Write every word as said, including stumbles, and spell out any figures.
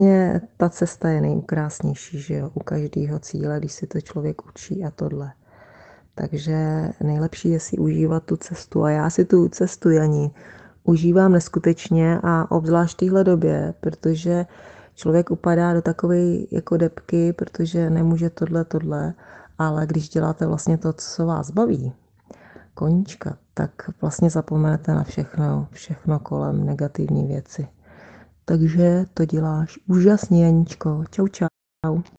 Mě ta cesta je nejkrásnější, že jo, u každého cíle, když si to člověk učí a tohle. Takže nejlepší je si užívat tu cestu a já si tu cestu, Janí, užívám neskutečně a obzvlášť v téhle době, protože člověk upadá do takové jako depky, protože nemůže tohle, tohle, ale když děláte vlastně to, co vás baví, koníčka, tak vlastně zapomenete na všechno, všechno kolem negativní věci. Takže to děláš úžasně, Janíčko. Čau, čau.